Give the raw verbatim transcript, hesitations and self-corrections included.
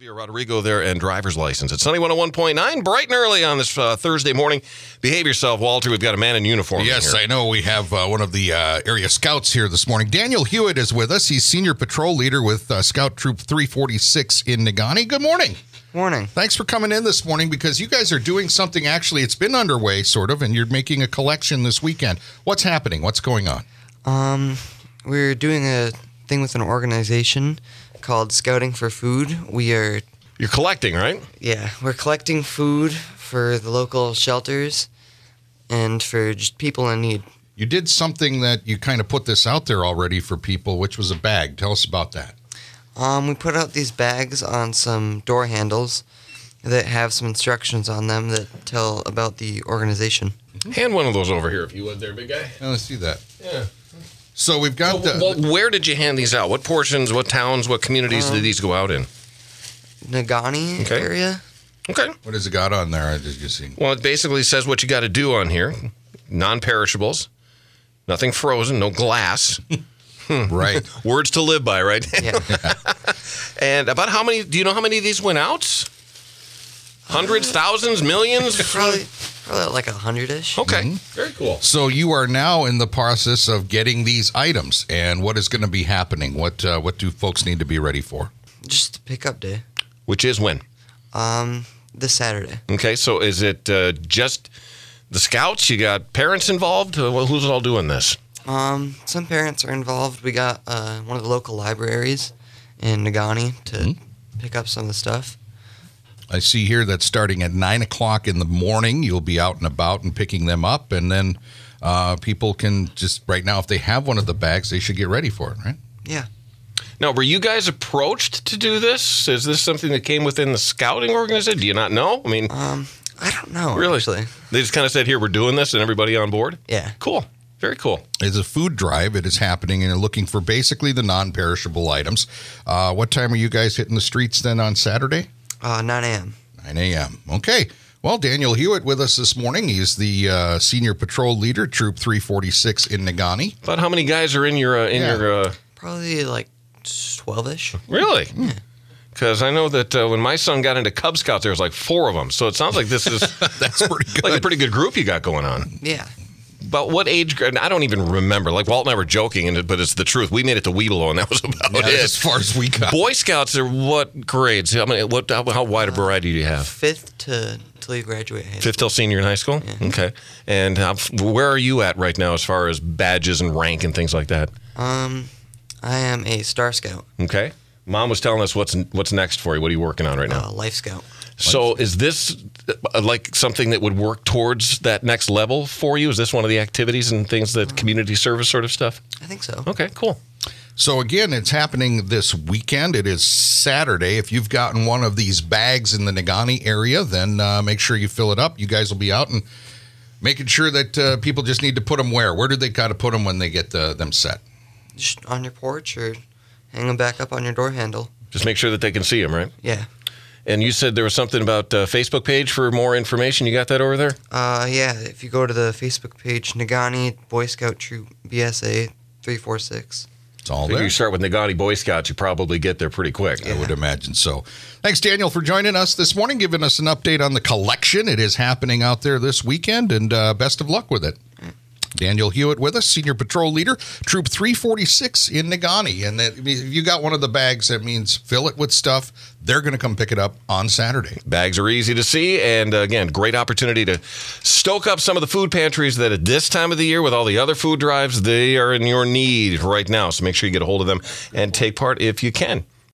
Olivia Rodrigo there and driver's license. It's Sunny one oh one point nine, bright and early on this uh, Thursday morning. Behave yourself, Walter. We've got a man in uniform. Yes, here. I know. We have uh, one of the uh, area scouts here this morning. Daniel Hewitt is with us. He's senior patrol leader with uh, Scout Troop three forty-six in Negaunee. Good morning. Morning. Thanks for coming in this morning because you guys are doing something. Actually, it's been underway, sort of, and you're making a collection this weekend. What's happening? What's going on? Um, we're doing a thing with an organization called Scouting for Food. We are... You're collecting, right? Yeah, we're collecting food for the local shelters and for just people in need. You did something that you kind of put this out there already for people, which was a bag. Tell us about that. Um, we put out these bags on some door handles that have some instructions on them that tell about the organization. Hand one of those over here if you would there, big guy. Yeah, let's see that. Yeah. So we've got Well, the... well, where did you hand these out? What portions, what towns, what communities Um, did these go out in? Negaunee Okay. area. Okay. What has it got on there? Did you see? Well, it basically says what you got to do on here. Non-perishables, nothing frozen, no glass. Right. Words to live by, right? Yeah. And about how many, do you know how many of these went out? Hundreds, thousands, millions? probably, probably like a hundred-ish. Okay, Mm-hmm. very cool. So you are now in the process of getting these items, and what is going to be happening? What uh, what do folks need to be ready for? Just pickup day. Which is when? Um, this Saturday. Okay, so is it uh, just the scouts? You got parents involved? Uh, well, who's all doing this? Um, some parents are involved. We got uh, one of the local libraries in Negaunee to Mm-hmm. pick up some of the stuff. I see here that starting at nine o'clock in the morning, you'll be out and about and picking them up, and then uh, people can just, right now, if they have one of the bags, they should get ready for it, right? Yeah. Now, were you guys approached to do this? Is this something that came within the scouting organization? Do you not know? I mean, Um, I don't know, really? actually. They just kind of said, here, we're doing this, and everybody on board? Yeah. Cool. Very cool. It's a food drive. It is happening, and you're looking for basically the non-perishable items. Uh, what time are you guys hitting the streets then on Saturday? Uh, nine a.m. nine a.m. Okay. Well, Daniel Hewitt with us this morning. He's the uh, senior patrol leader, Troop three forty-six in Negaunee. About how many guys are in your, uh, in Yeah. your, uh, Probably like twelve-ish. really? Because I know that uh, when my son got into Cub Scouts, there was like four of them. So it sounds like this is That's pretty good. like a pretty good group you got going on. Yeah. About what age? grade? I don't even remember. Like Walt and I were joking, and but it's the truth. We made it to Weedalo, and that was about Yeah, it. as far as we got. Boy Scouts are what grades? I mean, what? How, how wide a variety do you have? Fifth to till you graduate. high Fifth till senior in high school. Okay. And how, where are you at right now as far as badges and rank and things like that? school. Um, I am a Star Scout, Okay. Mom was telling us what's what's next for you. What are you working on right now? uh, Life Scout. So is this uh, like something that would work towards that next level for you? Is this one of the activities and things that community service sort of stuff? I think so. Okay, cool. So again, it's happening this weekend. It is Saturday. If you've gotten one of these bags in the Negaunee area, then uh, make sure you fill it up. You guys will be out and making sure that uh, people just need to put them where? Where do they got to put them when they get uh, them set? Just on your porch or hang them back up on your door handle. Just make sure that they can see them, right? Yeah. And you said there was something about uh, Facebook page for more information. You got that over there? Uh, yeah. If you go to the Facebook page, Negaunee Boy Scout Troop B S A three forty-six. It's all If there. you start with Negaunee Boy Scouts, you probably get there pretty quick. I would imagine so. Thanks, Daniel, for joining us this morning, giving us an update on the collection. It is happening out there this weekend, and uh, best of luck with it. Daniel Hewitt with us, Senior Patrol Leader, Troop three forty-six in Negaunee. And that, if you got one of the bags, that means fill it with stuff. They're going to come pick it up on Saturday. Bags are easy to see, and uh, again, great opportunity to stoke up some of the food pantries that at this time of the year with all the other food drives, they are in your need right now. So make sure you get a hold of them and take part if you can.